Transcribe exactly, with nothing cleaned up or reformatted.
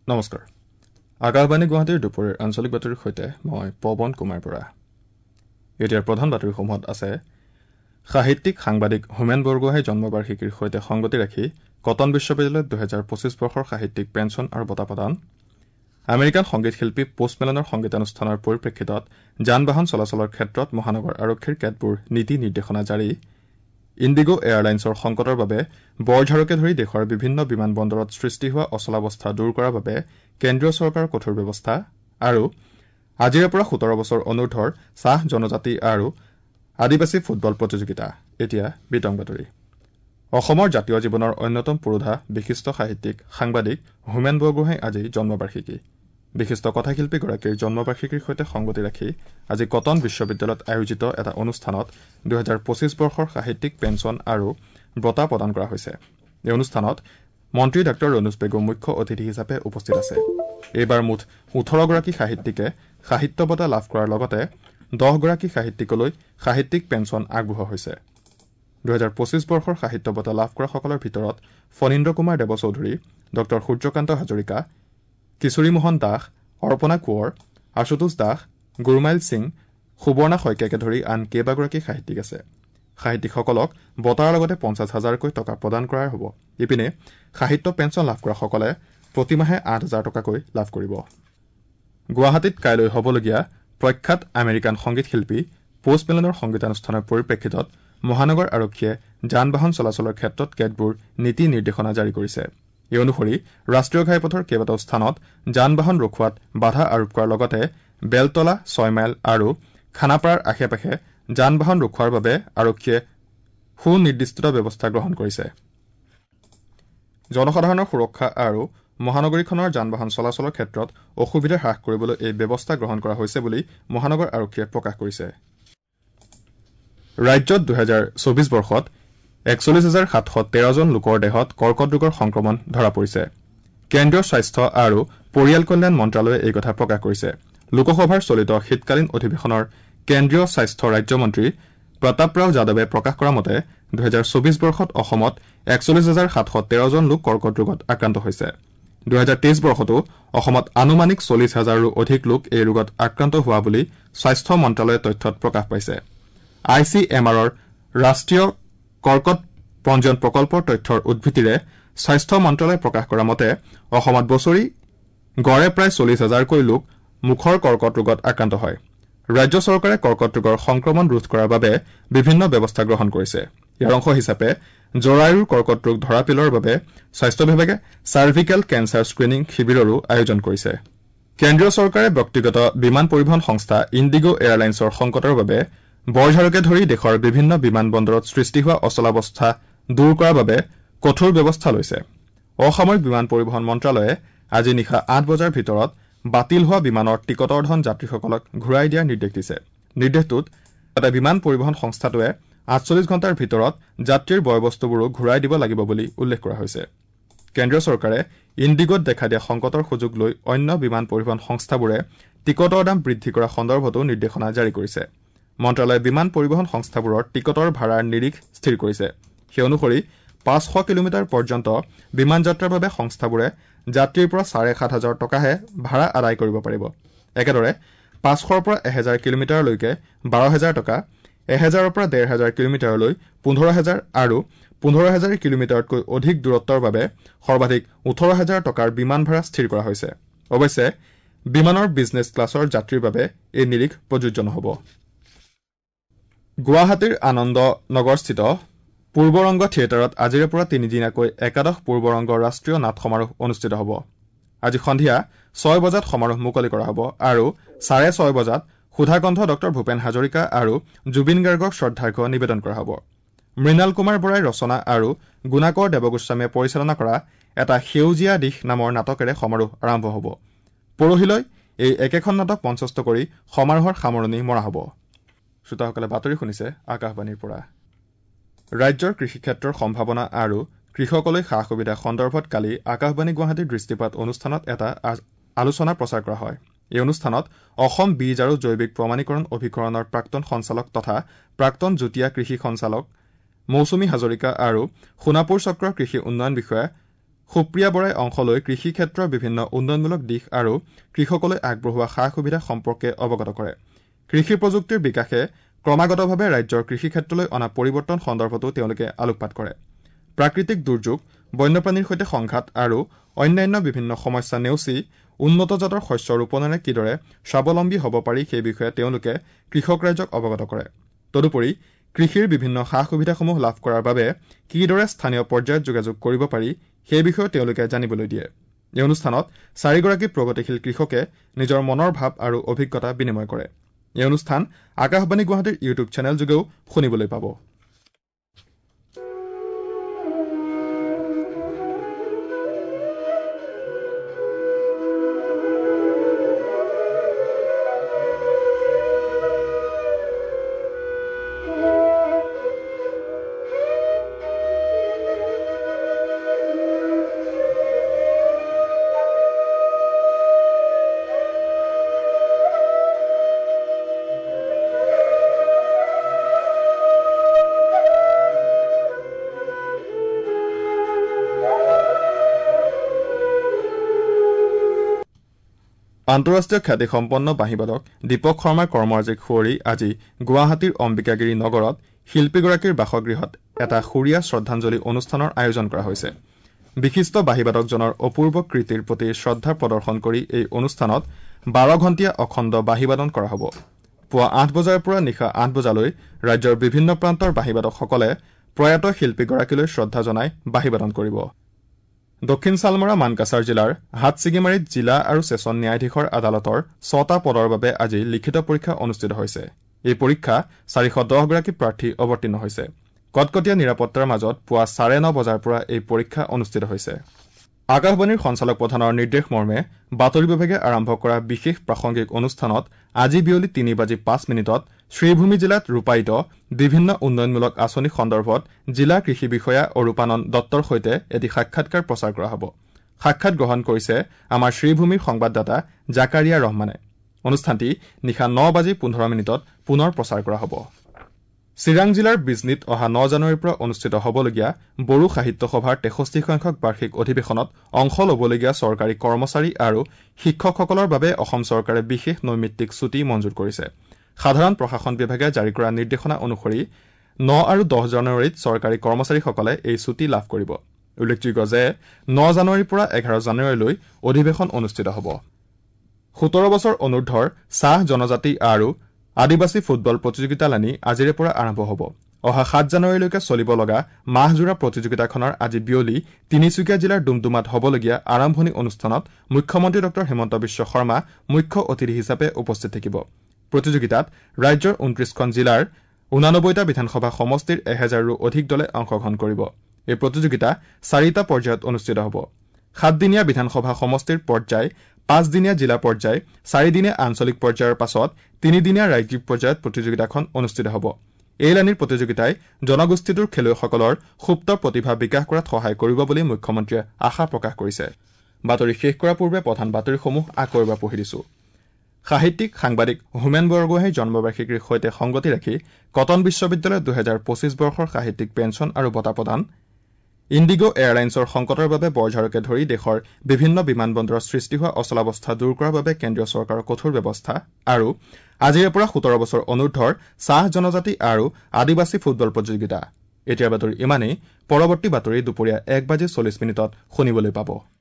নমস্কাৰ আকাশবাণী গুৱাহাটীৰ দুপৰীয়াৰ আঞ্চলিক বাতৰিৰ সৈতে মই পৱন কুমাৰ বৰা এতিয়াৰ প্ৰধান বাতৰিসমূহত আছে সাহিত্যিক সাংবাদিক হোমেন বৰগোহাঁই জন্মবাৰ্ষিকীৰ সৈতে সংগতি ৰাখি কটন বিশ্ববিদ্যালয়ত দুহেজাৰ পঁচিছ বৰ্ষৰ সাহিত্যিক পেঞ্চন আৰু বঁটা প্ৰদান আমেৰিকান সংগীত শিল্পী পোষ্ট মেলনৰ সংগীতানুষ্ঠানৰ পৰিপ্ৰেক্ষিতত যান বাহন চলাচলৰ ক্ষেত্ৰত মহানগৰ আৰক্ষীৰ কেতবোৰ নীতি নিৰ্দেশনা জাৰি ইণ্ডিগো এয়াৰলাইন্সৰ সংকটৰ বাবে বৰঝাৰকে ধৰি দেশৰ বিভিন্ন বিমান বন্দৰত সৃষ্টি হোৱা অচলাৱস্থা দূৰ কৰাৰ বাবে কেন্দ্ৰীয় চৰকাৰৰ কঠোৰ ব্যৱস্থা আৰু আজিৰে পৰা সোতৰ বছৰ অনুৰ্ধৰ চাহ জনজাতি আৰু আদিবাসী ফুটবল প্ৰতিযোগিতা এতিয়া বিতং বাতৰি অসমৰ জাতীয় জীৱনৰ অন্যতম পুৰোধা বিশিষ্ট সাহিত্যিক সাংবাদিক হোমেন বৰগোহাঁই আজি জন্মবাৰ্ষিকী বিশিষ্ট কথাশিল্পীগৰাকীৰ জন্মবাৰ্ষিকীৰ সৈতে সংগতি ৰাখি আজি কটন বিশ্ববিদ্যালয়ত আয়োজিত এটা অনুষ্ঠানত দুহেজাৰ পঁচিছ বৰ্ষৰ সাহিত্যিক পেঞ্চন আৰু বঁটা প্ৰদান কৰা হৈছে এই অনুষ্ঠানত মন্ত্ৰী ডাঃ ৰণোজ পেগু মুখ্য অতিথি হিচাপে উপস্থিত আছে এইবাৰ মুঠ ওঠৰ গৰাকী সাহিত্যিকে সাহিত্য বঁটা লাভ কৰাৰ লগতে দহ গৰাকী সাহিত্যিকলৈ সাহিত্যিক পেঞ্চন আগবঢ়োৱা হৈছে দুহেজাৰ পঁচিছ বৰ্ষৰ সাহিত্য বঁটা লাভ কৰাসকলৰ ভিতৰত ফণীন্দ্ৰ কুমাৰ দেৱ চৌধুৰী ডঃ সূৰ্যকান্ত হাজৰিকা কিশোৰী মোহন দাস অৰ্পণা কোঁৱৰ আশুতোষ দাস গুৰুমাইল সিং সুবৰ্ণা শইকীয়াকে ধৰি আন কেইবাগৰাকী সাহিত্যিক আছে সাহিত্যিকসকলক বঁটাৰ লগতে পঞ্চাছ হাজাৰকৈ টকা প্ৰদান কৰা হ'ব ইপিনে সাহিত্য পেঞ্চন লাভ কৰাসকলে প্ৰতিমাহে আঠ হাজাৰ টকাকৈ লাভ কৰিব গুৱাহাটীত কাইলৈ হ'বলগীয়া প্ৰখ্যাত আমেৰিকান সংগীত শিল্পী পোষ্ট মেলনৰ সংগীতানুষ্ঠানৰ পৰিপ্ৰেক্ষিতত মহানগৰ আৰক্ষীয়ে যান বাহন চলাচলৰ ক্ষেত্ৰত কেতবোৰ নীতি নিৰ্দেশনা জাৰি কৰিছে এই অনুসৰি ৰাষ্ট্ৰীয় ঘাইপথৰ কেইবাটাও স্থানত যান বাহন ৰখোৱাত বাধা আৰোপ কৰাৰ লগতে বেলতলা ছয় মাইল আৰু খানাপাৰাৰ আশে পাশে যান বাহন ৰখোৱাৰ বাবে আৰক্ষীয়ে সুনিৰ্দিষ্ট ব্যৱস্থা গ্ৰহণ কৰিছে জনসাধাৰণৰ সুৰক্ষা আৰু মহানগৰীখনৰ যান বাহন চলাচলৰ ক্ষেত্ৰত অসুবিধা হ্ৰাস কৰিবলৈ এই ব্যৱস্থা গ্ৰহণ কৰা হৈছে বুলি মহানগৰ আৰক্ষীয়ে প্ৰকাশ কৰিছে ৰাজ্যত দুহেজাৰ চৌবিছ বৰ্ষত একচল্লিছ হাজাৰ সাতশ তেৰজন লোকৰ দেহত কৰ্কট ৰোগৰ সংক্ৰমণ ধৰা পৰিছে কেন্দ্ৰীয় স্বাস্থ্য আৰু পৰিয়াল কল্যাণ মন্ত্ৰালয়ে এই কথা প্ৰকাশ কৰিছে লোকসভাৰ চলিত শীতকালীন অধিৱেশনৰ কেন্দ্ৰীয় স্বাস্থ্য ৰাজ্যমন্ত্ৰী প্ৰতাপ ৰাও যাদৱে প্ৰকাশ কৰা মতে দুহেজাৰ চৌবিছ বৰ্ষত অসমত একচল্লিছ হাজাৰ সাতশ তেৰজন লোক কৰ্কট ৰোগত আক্ৰান্ত হৈছে দুহেজাৰ তেইছ বৰ্ষতো অসমত আনুমানিক চল্লিছ হাজাৰৰো অধিক লোক এই ৰোগত আক্ৰান্ত হোৱা বুলি স্বাস্থ্য মন্ত্ৰালয়ৰ তথ্যত প্ৰকাশ পাইছে আই চি এম আৰৰ ৰাষ্ট্ৰীয় কৰ্কট পঞ্জীয়ন প্ৰকল্পৰ তথ্যৰ উদ্ধৃতিৰে স্বাস্থ্য মন্ত্ৰালয়ে প্ৰকাশ কৰা মতে অসমত বছৰি গড়ে প্ৰায় চল্লিছ হাজাৰকৈ লোক মুখৰ কৰ্কট ৰোগত আক্ৰান্ত হয় ৰাজ্য চৰকাৰে কৰ্কট ৰোগৰ সংক্ৰমণ ৰোধ কৰাৰ বাবে বিভিন্ন ব্যৱস্থা গ্ৰহণ কৰিছে ইয়াৰ অংশ হিচাপে জৰায়ুৰ কৰ্কট ৰোগ ধৰা পেলোৱাৰ বাবে স্বাস্থ্য বিভাগে চাৰ্ভিকেল কেঞ্চাৰ স্ক্ৰিনিং শিবিৰৰো আয়োজন কৰিছে কেন্দ্ৰীয় চৰকাৰে ব্যক্তিগত বিমান পৰিবহণ সংস্থা ইণ্ডিগো এয়াৰলাইন্সৰ সংকটৰ বাবে বৰঝাৰকে ধৰি দেশৰ বিভিন্ন বিমান বন্দৰত সৃষ্টি হোৱা অচলাৱস্থা দূৰ কৰাৰ বাবে কঠোৰ ব্যৱস্থা লৈছে অসামৰিক বিমান পৰিবহণ মন্ত্ৰালয়ে আজি নিশা আঠ বজাৰ ভিতৰত বাতিল হোৱা বিমানৰ টিকটৰ ধন যাত্ৰীসকলক ঘূৰাই দিয়াৰ নিৰ্দেশ দিছে নিৰ্দেশটোত এটা বিমান পৰিবহণ সংস্থাটোৱে আঠচল্লিছ ঘণ্টাৰ ভিতৰত যাত্ৰীৰ বয়বস্তুবোৰো ঘূৰাই দিব লাগিব বুলি উল্লেখ কৰা হৈছে কেন্দ্ৰীয় চৰকাৰে ইণ্ডিগোত দেখা দিয়া সংকটৰ সুযোগ লৈ অন্য বিমান পৰিবহণ সংস্থাবোৰে টিকটৰ দাম বৃদ্ধি কৰা সন্দৰ্ভতো নিৰ্দেশনা জাৰি কৰিছে মন্ত্ৰালয়ে বিমান পৰিবহণ সংস্থাবোৰৰ টিকটৰ ভাড়াৰ নিৰিখ স্থিৰ কৰিছে সেই অনুসৰি পাঁচশ কিলোমিটাৰ পৰ্যন্ত বিমান যাত্ৰাৰ বাবে সংস্থাবোৰে যাত্ৰীৰ পৰা চাৰে সাত হাজাৰ টকাহে ভাড়া আদায় কৰিব পাৰিব একেদৰে পাঁচশৰ পৰা এহেজাৰ কিলোমিটাৰলৈকে বাৰ হাজাৰ টকা এহেজাৰৰ পৰা ডেৰ হাজাৰ কিলোমিটাৰলৈ পোন্ধৰ হাজাৰ আৰু পোন্ধৰ হাজাৰ কিলোমিটাৰতকৈ অধিক দূৰত্বৰ বাবে সৰ্বাধিক ওঠৰ হাজাৰ টকাৰ বিমান ভাড়া স্থিৰ কৰা হৈছে অৱশ্যে বিমানৰ বিজনেছ ক্লাছৰ যাত্ৰীৰ বাবে এই নিৰিখ প্ৰযোজ্য নহ'ব গুৱাহাটীৰ আনন্দ নগৰস্থিত পূৰ্বৰংগ থিয়েটাৰত আজিৰে পৰা তিনিদিনীয়াকৈ একাদশ পূৰ্বৰংগ ৰাষ্ট্ৰীয় নাট সমাৰোহ অনুষ্ঠিত হ'ব আজি সন্ধিয়া ছয় বজাত সমাৰোহ মুকলি কৰা হ'ব আৰু চাৰে ছয় বজাত সুধাকণ্ঠ ডঃ ভূপেন হাজৰিকা আৰু জুবিন গাৰ্গক শ্ৰদ্ধাৰ্ঘ্য নিবেদন কৰা হ'ব মৃণাল কুমাৰ বৰাই ৰচনা আৰু গুণাকৰ দেৱগোস্বামীয়ে পৰিচালনা কৰা এটা সেউজীয়া দিশ নামৰ নাটকেৰে সমাৰোহ আৰম্ভ হ'ব পৰহিলৈ এই একেখন নাটক মঞ্চস্থ কৰি সমাৰোহৰ সামৰণি মৰা হ'ব শ্ৰোতাসকলে বাতৰি শুনিছে আকাশবাণীৰ পৰা ৰাজ্যৰ কৃষিক্ষেত্ৰৰ সম্ভাৱনা আৰু কৃষকলৈ সা সুবিধা সন্দৰ্ভত কালি আকাশবাণী গুৱাহাটীৰ দৃষ্টিপাত অনুষ্ঠানত এটা আলোচনা প্ৰচাৰ কৰা হয় এই অনুষ্ঠানত অসম বীজ আৰু জৈৱিক প্ৰমাণীকৰণ অভিকৰণৰ প্ৰাক্তন সঞ্চালক তথা প্ৰাক্তন যুটীয়া কৃষি সঞ্চালক মৌচুমী হাজৰিকা আৰু সোণাপুৰ চক্ৰৰ কৃষি উন্নয়ন বিষয়া সুপ্ৰিয়া বৰাই অংশ লৈ কৃষি ক্ষেত্ৰৰ বিভিন্ন উন্নয়নমূলক দিশ আৰু কৃষকলৈ আগবঢ়োৱা সা সুবিধা সম্পৰ্কে অৱগত কৰে কৃষি প্ৰযুক্তিৰ বিকাশে ক্ৰমাগতভাৱে ৰাজ্যৰ কৃষি ক্ষেত্ৰলৈ অনা পৰিৱৰ্তন সন্দৰ্ভতো তেওঁলোকে আলোকপাত কৰে প্ৰাকৃতিক দুৰ্যোগ বন্যপ্ৰাণীৰ সৈতে সংঘাত আৰু অন্যান্য বিভিন্ন সমস্যা নেওচি উন্নত জাতৰ শস্য ৰোপণেৰে কিদৰে স্বাৱলম্বী হ'ব পাৰি সেই বিষয়ে তেওঁলোকে কৃষক ৰাইজক অৱগত কৰে তদুপৰি কৃষিৰ বিভিন্ন সা সুবিধাসমূহ লাভ কৰাৰ বাবে কিদৰে স্থানীয় পৰ্যায়ত যোগাযোগ কৰিব পাৰি সেই বিষয়ে তেওঁলোকে জানিবলৈ দিয়ে এই অনুষ্ঠানত চাৰিগৰাকী প্ৰগতিশীল কৃষকে নিজৰ মনৰ ভাৱ আৰু অভিজ্ঞতা বিনিময় কৰে এই অনুষ্ঠান আকাশবাণী গুৱাহাটীৰ ইউটিউব চেনেল যোগেও শুনিবলৈ পাব আন্তঃৰাষ্ট্ৰীয় খ্যাতিসম্পন্ন বাঁহীবাদক দীপক শৰ্মাৰ কৰ্মৰাজিক সুঁৱৰি আজি গুৱাহাটীৰ অম্বিকাগিৰি নগৰত শিল্পীগৰাকীৰ বাসগৃহত এটা সুৰীয়া শ্ৰদ্ধাঞ্জলি অনুষ্ঠানৰ আয়োজন কৰা হৈছে বিশিষ্ট বাঁহীবাদকজনৰ অপূৰ্ব কৃতিৰ প্ৰতি শ্ৰদ্ধা প্ৰদৰ্শন কৰি এই অনুষ্ঠানত বাৰ ঘণ্টীয়া অখণ্ড বাঁহীবাদন কৰা হ'ব পুৱা আঠ বজাৰ পৰা নিশা আঠ বজালৈ ৰাজ্যৰ বিভিন্ন প্ৰান্তৰ বাঁহীবাদকসকলে প্ৰয়াত শিল্পীগৰাকীলৈ শ্ৰদ্ধা জনাই বাঁহীবাদন কৰিব দক্ষিণ চালমৰা মানকাছাৰ জিলাৰ হাটছিগিমাৰীত জিলা আৰু ছেছন ন্যায়াধীশৰ আদালতৰ ছটা পদৰ বাবে আজি লিখিত পৰীক্ষা অনুষ্ঠিত হৈছে এই পৰীক্ষা চাৰিশ দহ গৰাকী প্ৰাৰ্থী অৱতীৰ্ণ হৈছে কটকটীয়া নিৰাপত্তাৰ মাজত পুৱা চাৰে ন বজাৰ পৰা এই পৰীক্ষা অনুষ্ঠিত হৈছে আকাশবাণীৰ সঞ্চালক প্ৰধানৰ নিৰ্দেশ মৰ্মে বাতৰি বিভাগে আৰম্ভ কৰা বিশেষ প্ৰাসংগিক অনুষ্ঠানত আজি বিয়লি তিনি বাজি পাঁচ মিনিটত শ্ৰীভূমি জিলাত ৰূপায়িত বিভিন্ন উন্নয়নমূলক আঁচনি সন্দৰ্ভত জিলা কৃষি বিষয়া অৰূপানন্দ দত্তৰ সৈতে এটি সাক্ষাৎকাৰ প্ৰচাৰ কৰা হ'ব সাক্ষাৎ গ্ৰহণ কৰিছে আমাৰ শ্ৰীভূমিৰ সংবাদদাতা জাকাৰিয়া ৰহমানে অনুষ্ঠানটি নিশা ন বাজি পোন্ধৰ মিনিটত পুনৰ প্ৰচাৰ কৰা হ'ব চিৰাং জিলাৰ বিজনীত অহা ন জানুৱাৰীৰ পৰা অনুষ্ঠিত হ'বলগীয়া বড়ো সাহিত্য সভাৰ তেষষ্ঠি সংখ্যক বাৰ্ষিক অধিৱেশনত অংশ ল'বলগীয়া চৰকাৰী কৰ্মচাৰী আৰু শিক্ষকসকলৰ বাবে অসম চৰকাৰে বিশেষ নৈমিত্তিক ছুটী মঞ্জুৰ কৰিছে সাধাৰণ প্ৰশাসন বিভাগে জাৰি কৰা নিৰ্দেশনা অনুসৰি ন আৰু দহ জানুৱাৰীত চৰকাৰী কৰ্মচাৰীসকলে এই ছুটী লাভ কৰিব উল্লেখযোগ্য যে ন জানুৱাৰীৰ পৰা এঘাৰ জানুৱাৰীলৈ অধিৱেশন অনুষ্ঠিত হ'ব সোতৰ বছৰ অনুৰ্ধৰ চাহ জনজাতি আৰু আদিবাসী ফুটবল প্ৰতিযোগিতালানি আজিৰে পৰা আৰম্ভ হ'ব অহা সাত জানুৱাৰীলৈকে চলিব লগা মাহজোৰা প্ৰতিযোগিতাখনৰ আজি বিয়লি তিনিচুকীয়া জিলাৰ ডুমডুমাত হ'বলগীয়া আৰম্ভণি অনুষ্ঠানত মুখ্যমন্ত্ৰী ডঃ হিমন্ত বিশ্ব শৰ্মা মুখ্য অতিথি হিচাপে উপস্থিত থাকিব প্ৰতিযোগিতাত ৰাজ্যৰ ঊনত্ৰিশখন জিলাৰ ঊনানব্বৈটা বিধানসভা সমষ্টিৰ এহেজাৰৰো অধিক দলে অংশগ্ৰহণ কৰিব এই প্ৰতিযোগিতা চাৰিটা পৰ্যায়ত অনুষ্ঠিত হ'ব সাতদিনীয়া বিধানসভা সমষ্টিৰ পৰ্যায় পাঁচদিনীয়া জিলা পৰ্যায় চাৰিদিনীয়া আঞ্চলিক পৰ্যায়ৰ পাছত তিনিদিনীয়া ৰাজ্যিক পৰ্যায়ত প্ৰতিযোগিতাখন অনুষ্ঠিত হ'ব এই লানিৰ প্ৰতিযোগিতাই জনগোষ্ঠীটোৰ খেলুৱৈসকলৰ সুপ্ত প্ৰতিভা বিকাশ কৰাত সহায় কৰিব বুলি মুখ্যমন্ত্ৰীয়ে আশা প্ৰকাশ কৰিছে বাতৰি শেষ কৰাৰ পূৰ্বে প্ৰধান বাতৰিসমূহ আকৌ এবাৰ পঢ়ি দিছো সাহিত্যিক সাংবাদিক হোমেন বৰগোহাঁইৰ জন্মবাৰ্ষিকীৰ সৈতে সংগতি ৰাখি কটন বিশ্ববিদ্যালয়ত দুহেজাৰ পঁচিছ বৰ্ষৰ সাহিত্যিক পেঞ্চন আৰু বঁটা প্ৰদান ইণ্ডিগো এয়াৰলাইন্সৰ সংকটৰ বাবে বৰঝাৰকে ধৰি দেশৰ বিভিন্ন বিমানবন্দৰত সৃষ্টি হোৱা অচলাৱস্থা দূৰ কৰাৰ বাবে কেন্দ্ৰীয় চৰকাৰৰ কঠোৰ ব্যৱস্থা আৰু আজিৰে পৰা সোতৰ বছৰ অনুৰ্ধৰ চাহ জনজাতি আৰু আদিবাসী ফুটবল প্ৰতিযোগিতা এতিয়াৰ বাতৰি ইমানেই পৰৱৰ্তী বাতৰি দুপৰীয়া এক বাজি চল্লিছ মিনিটত শুনিবলৈ পাব